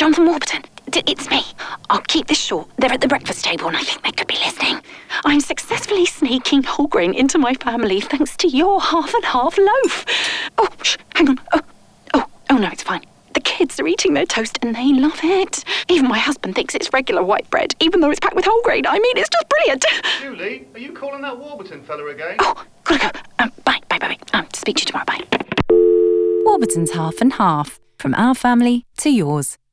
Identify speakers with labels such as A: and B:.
A: Jonathan Warburton. It's me. I'll keep this short. They're at the breakfast table and I think they could be listening. I'm successfully sneaking whole grain into my family thanks to your half and half loaf. Oh, hang on. Oh, no, it's fine. The kids are eating their toast and they love it. Even my husband thinks it's regular white bread, even though it's packed with whole grain. I mean, it's just brilliant.
B: Julie, are you calling that Warburton fella again?
A: Oh, gotta go. Bye. Speak to you tomorrow. Bye.
C: Warburton's Half and Half. From our family to yours.